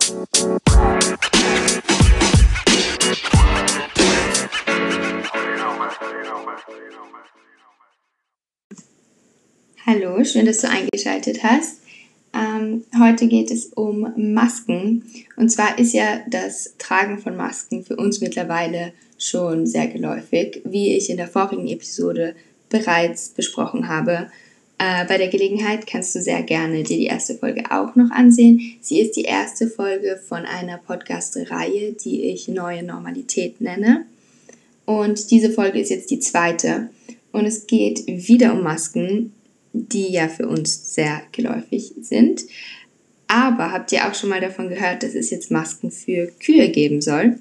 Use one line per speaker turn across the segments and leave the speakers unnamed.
Hallo, schön, dass du eingeschaltet hast. Heute geht es um Masken. Und zwar ist ja das Tragen von Masken für uns mittlerweile schon sehr geläufig, wie ich in der vorigen Episode bereits besprochen habe. Bei der Gelegenheit kannst du sehr gerne dir die erste Folge auch noch ansehen. Sie ist die erste Folge von einer Podcast-Reihe, die ich Neue Normalität nenne. Und diese Folge ist jetzt die zweite. Und es geht wieder um Masken, die ja für uns sehr geläufig sind. Aber habt ihr auch schon mal davon gehört, dass es jetzt Masken für Kühe geben soll?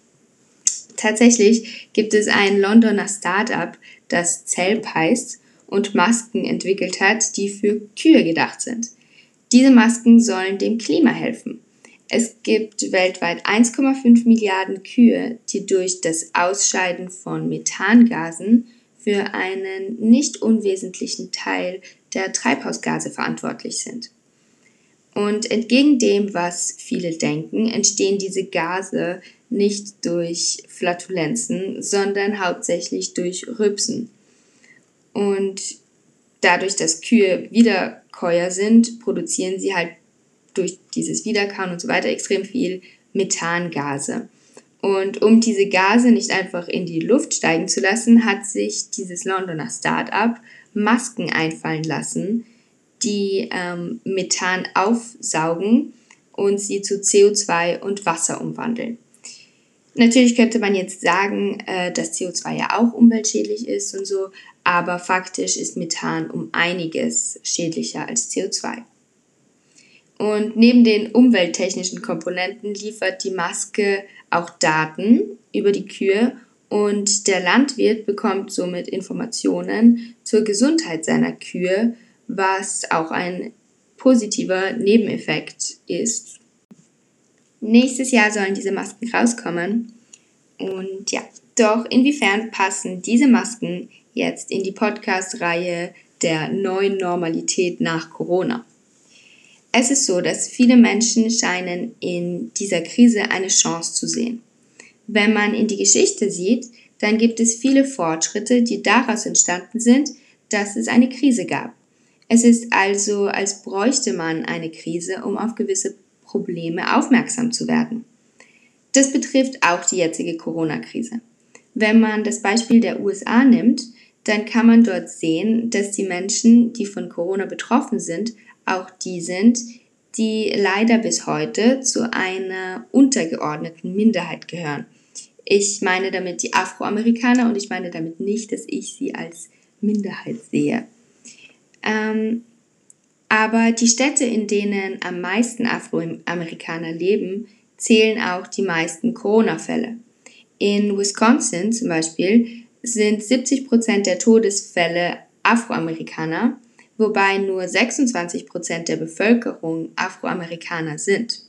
Tatsächlich gibt es ein Londoner Start-up, das Zelp heißt und Masken entwickelt hat, die für Kühe gedacht sind. Diese Masken sollen dem Klima helfen. Es gibt weltweit 1,5 Milliarden Kühe, die durch das Ausscheiden von Methangasen für einen nicht unwesentlichen Teil der Treibhausgase verantwortlich sind. Und entgegen dem, was viele denken, entstehen diese Gase nicht durch Flatulenzen, sondern hauptsächlich durch Rülpsen. Und dadurch, dass Kühe Wiederkäuer sind, produzieren sie halt durch dieses Wiederkauen und so weiter extrem viel Methangase. Und um diese Gase nicht einfach in die Luft steigen zu lassen, hat sich dieses Londoner Start-up Masken einfallen lassen, die Methan aufsaugen und sie zu CO2 und Wasser umwandeln. Natürlich könnte man jetzt sagen, dass CO2 ja auch umweltschädlich ist und so, aber faktisch ist Methan um einiges schädlicher als CO2. Und neben den umwelttechnischen Komponenten liefert die Maske auch Daten über die Kühe und der Landwirt bekommt somit Informationen zur Gesundheit seiner Kühe, was auch ein positiver Nebeneffekt ist. Nächstes Jahr sollen diese Masken rauskommen und ja, doch inwiefern passen diese Masken jetzt in die Podcast-Reihe der neuen Normalität nach Corona? Es ist so, dass viele Menschen scheinen in dieser Krise eine Chance zu sehen. Wenn man in die Geschichte sieht, dann gibt es viele Fortschritte, die daraus entstanden sind, dass es eine Krise gab. Es ist also, als bräuchte man eine Krise, um auf gewisse Probleme aufmerksam zu werden. Das betrifft auch die jetzige Corona-Krise. Wenn man das Beispiel der USA nimmt, dann kann man dort sehen, dass die Menschen, die von Corona betroffen sind, auch die sind, die leider bis heute zu einer untergeordneten Minderheit gehören. Ich meine damit die Afroamerikaner und ich meine damit nicht, dass ich sie als Minderheit sehe. Aber die Städte, in denen am meisten Afroamerikaner leben, zählen auch die meisten Corona-Fälle. In Wisconsin zum Beispiel sind 70% der Todesfälle Afroamerikaner, wobei nur 26% der Bevölkerung Afroamerikaner sind.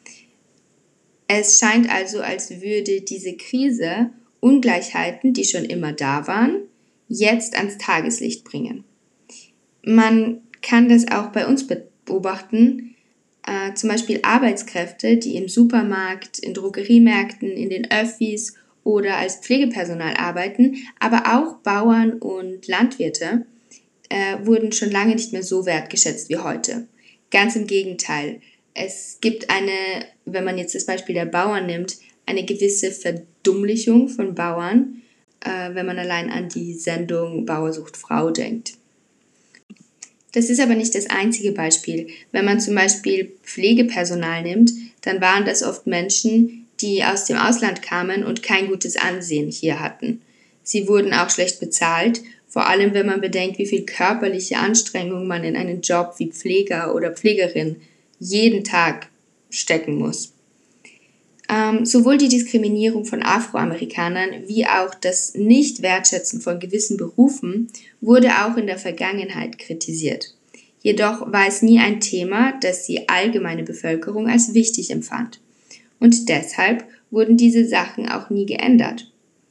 Es scheint also, als würde diese Krise Ungleichheiten, die schon immer da waren, jetzt ans Tageslicht bringen. Man kann das auch bei uns beobachten, zum Beispiel Arbeitskräfte, die im Supermarkt, in Drogeriemärkten, in den Öffis oder als Pflegepersonal arbeiten, aber auch Bauern und Landwirte, wurden schon lange nicht mehr so wertgeschätzt wie heute. Ganz im Gegenteil. Es gibt wenn man jetzt das Beispiel der Bauern nimmt, eine gewisse Verdummlichung von Bauern, wenn man allein an die Sendung Bauer sucht Frau denkt. Das ist aber nicht das einzige Beispiel. Wenn man zum Beispiel Pflegepersonal nimmt, dann waren das oft Menschen, die aus dem Ausland kamen und kein gutes Ansehen hier hatten. Sie wurden auch schlecht bezahlt, vor allem wenn man bedenkt, wie viel körperliche Anstrengung man in einen Job wie Pfleger oder Pflegerin jeden Tag stecken muss. Sowohl die Diskriminierung von Afroamerikanern wie auch das Nicht-Wertschätzen von gewissen Berufen wurde auch in der Vergangenheit kritisiert. Jedoch war es nie ein Thema, das die allgemeine Bevölkerung als wichtig empfand. Und deshalb wurden diese Sachen auch nie geändert.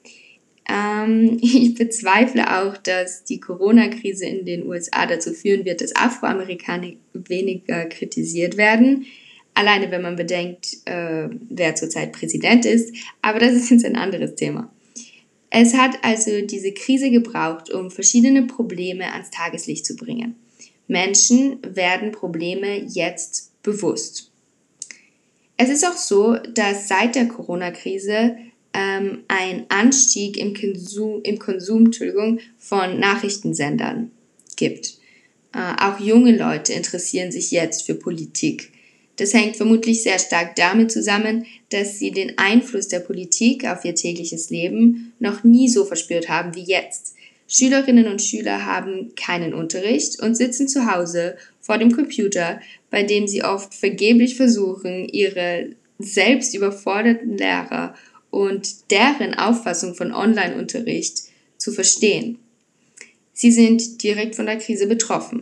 Ich bezweifle auch, dass die Corona-Krise in den USA dazu führen wird, dass Afroamerikaner weniger kritisiert werden. Alleine wenn man bedenkt, wer zurzeit Präsident ist, aber das ist jetzt ein anderes Thema. Es hat also diese Krise gebraucht, um verschiedene Probleme ans Tageslicht zu bringen. Menschen werden Probleme jetzt bewusst. Es ist auch so, dass seit der Corona-Krise ein Anstieg im Konsum von Nachrichtensendern gibt. Auch junge Leute interessieren sich jetzt für Politik. Das hängt vermutlich sehr stark damit zusammen, dass sie den Einfluss der Politik auf ihr tägliches Leben noch nie so verspürt haben wie jetzt. Schülerinnen und Schüler haben keinen Unterricht und sitzen zu Hause vor dem Computer, bei dem sie oft vergeblich versuchen, ihre selbst überforderten Lehrer und deren Auffassung von Online-Unterricht zu verstehen. Sie sind direkt von der Krise betroffen.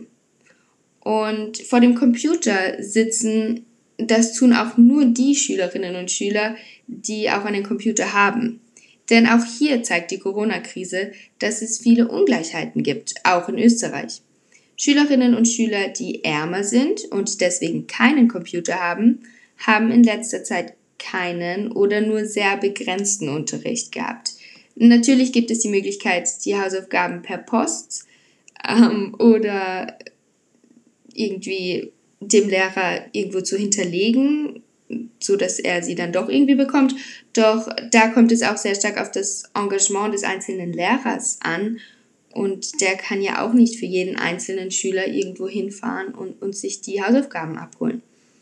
Und vor dem Computer sitzen, das tun auch nur die Schülerinnen und Schüler, die auch einen Computer haben. Denn auch hier zeigt die Corona-Krise, dass es viele Ungleichheiten gibt, auch in Österreich. Schülerinnen und Schüler, die ärmer sind und deswegen keinen Computer haben, haben in letzter Zeit keinen oder nur sehr begrenzten Unterricht gehabt. Natürlich gibt es die Möglichkeit, die Hausaufgaben per Post oder irgendwie dem Lehrer irgendwo zu hinterlegen, so dass er sie dann doch irgendwie bekommt. Doch da kommt es auch sehr stark auf das Engagement des einzelnen Lehrers an und der kann ja auch nicht für jeden einzelnen Schüler irgendwo hinfahren und sich die Hausaufgaben abholen.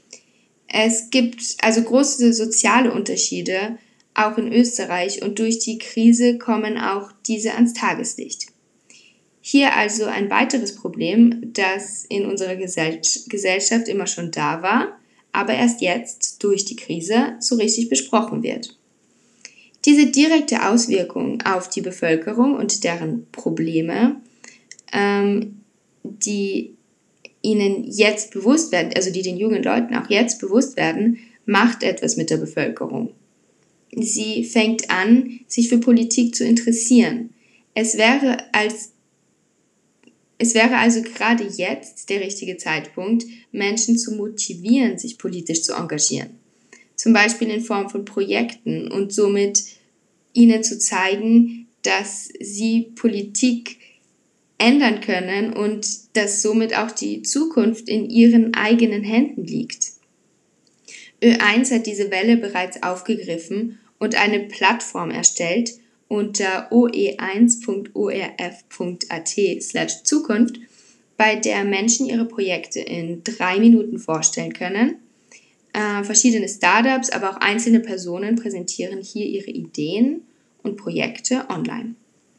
Es gibt also große soziale Unterschiede, auch in Österreich, und durch die Krise kommen auch diese ans Tageslicht. Hier also ein weiteres Problem, das in unserer Gesellschaft immer schon da war, aber erst jetzt durch die Krise so richtig besprochen wird. Diese direkte Auswirkung auf die Bevölkerung und deren Probleme, die ihnen jetzt bewusst werden, also die den jungen Leuten auch jetzt bewusst werden, macht etwas mit der Bevölkerung. Sie fängt an, sich für Politik zu interessieren. Es wäre also gerade jetzt der richtige Zeitpunkt, Menschen zu motivieren, sich politisch zu engagieren. Zum Beispiel in Form von Projekten und somit ihnen zu zeigen, dass sie Politik ändern können und dass somit auch die Zukunft in ihren eigenen Händen liegt. Ö1 hat diese Welle bereits aufgegriffen und eine Plattform erstellt unter oe1.orf.at/Zukunft, bei der Menschen ihre Projekte in 3 Minuten vorstellen können. Verschiedene Startups, aber auch einzelne Personen präsentieren hier ihre Ideen und Projekte online.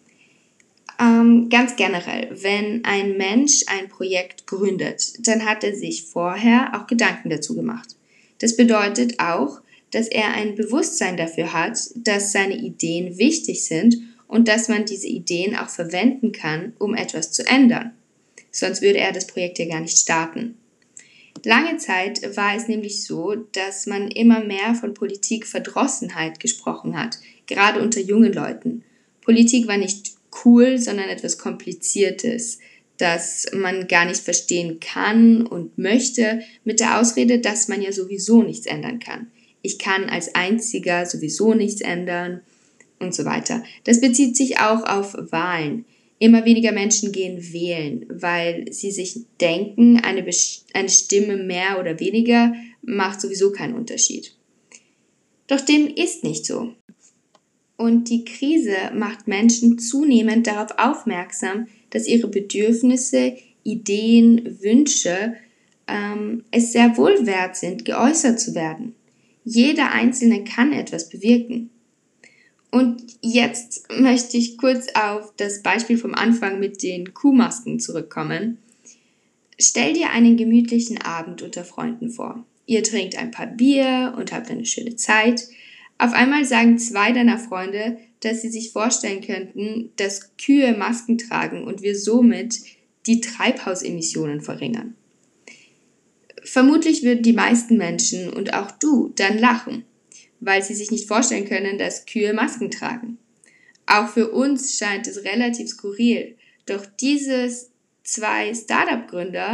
Ganz generell, wenn ein Mensch ein Projekt gründet, dann hat er sich vorher auch Gedanken dazu gemacht. Das bedeutet auch, dass er ein Bewusstsein dafür hat, dass seine Ideen wichtig sind und dass man diese Ideen auch verwenden kann, um etwas zu ändern. Sonst würde er das Projekt ja gar nicht starten. Lange Zeit war es nämlich so, dass man immer mehr von Politikverdrossenheit gesprochen hat, gerade unter jungen Leuten. Politik war nicht cool, sondern etwas Kompliziertes, das man gar nicht verstehen kann und möchte, mit der Ausrede, dass man ja sowieso nichts ändern kann. Ich kann als Einziger sowieso nichts ändern und so weiter. Das bezieht sich auch auf Wahlen. Immer weniger Menschen gehen wählen, weil sie sich denken, eine Stimme mehr oder weniger macht sowieso keinen Unterschied. Doch dem ist nicht so. Und die Krise macht Menschen zunehmend darauf aufmerksam, dass ihre Bedürfnisse, Ideen, Wünsche es sehr wohl wert sind, geäußert zu werden. Jeder Einzelne kann etwas bewirken. Und jetzt möchte ich kurz auf das Beispiel vom Anfang mit den Kuhmasken zurückkommen. Stell dir einen gemütlichen Abend unter Freunden vor. Ihr trinkt ein paar Bier und habt eine schöne Zeit. Auf einmal sagen 2 deiner Freunde, dass sie sich vorstellen könnten, dass Kühe Masken tragen und wir somit die Treibhausemissionen verringern. Vermutlich würden die meisten Menschen und auch du dann lachen, weil sie sich nicht vorstellen können, dass Kühe Masken tragen. Auch für uns scheint es relativ skurril, doch diese 2 Startup-Gründer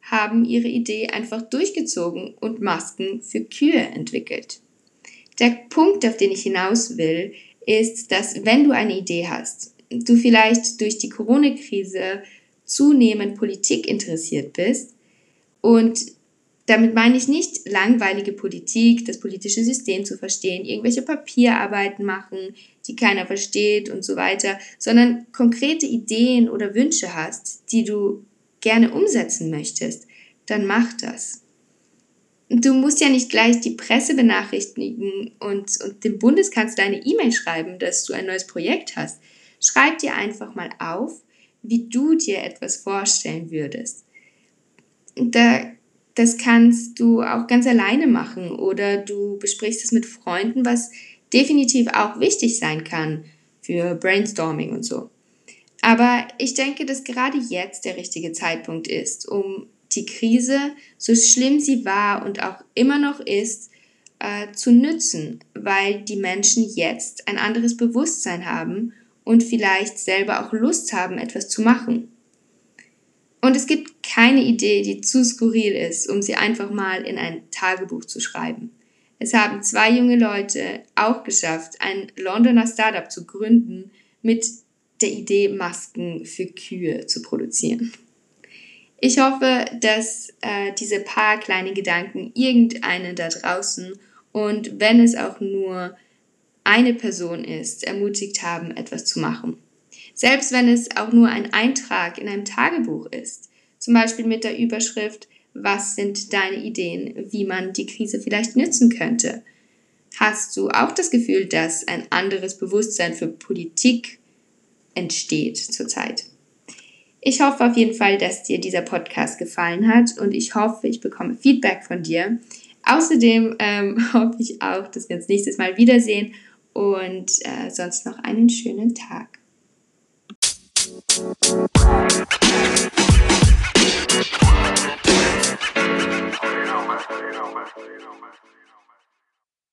haben ihre Idee einfach durchgezogen und Masken für Kühe entwickelt. Der Punkt, auf den ich hinaus will, ist, dass wenn du eine Idee hast, du vielleicht durch die Corona-Krise zunehmend Politik interessiert bist, und damit meine ich nicht langweilige Politik, das politische System zu verstehen, irgendwelche Papierarbeiten machen, die keiner versteht und so weiter, sondern konkrete Ideen oder Wünsche hast, die du gerne umsetzen möchtest, dann mach das. Du musst ja nicht gleich die Presse benachrichtigen und dem Bundeskanzler eine E-Mail schreiben, dass du ein neues Projekt hast. Schreib dir einfach mal auf, wie du dir etwas vorstellen würdest. Das kannst du auch ganz alleine machen oder du besprichst es mit Freunden, was definitiv auch wichtig sein kann für Brainstorming und so. Aber ich denke, dass gerade jetzt der richtige Zeitpunkt ist, um die Krise, so schlimm sie war und auch immer noch ist, zu nützen, weil die Menschen jetzt ein anderes Bewusstsein haben und vielleicht selber auch Lust haben, etwas zu machen. Und es gibt keine Idee, die zu skurril ist, um sie einfach mal in ein Tagebuch zu schreiben. Es haben 2 junge Leute auch geschafft, ein Londoner Startup zu gründen mit der Idee, Masken für Kühe zu produzieren. Ich hoffe, dass diese paar kleinen Gedanken irgendeinen da draußen und wenn es auch nur eine Person ist, ermutigt haben, etwas zu machen. Selbst wenn es auch nur ein Eintrag in einem Tagebuch ist, zum Beispiel mit der Überschrift, was sind deine Ideen, wie man die Krise vielleicht nützen könnte? Hast du auch das Gefühl, dass ein anderes Bewusstsein für Politik entsteht zurzeit? Ich hoffe auf jeden Fall, dass dir dieser Podcast gefallen hat und ich hoffe, ich bekomme Feedback von dir. Außerdem hoffe ich auch, dass wir uns nächstes Mal wiedersehen und sonst noch einen schönen Tag.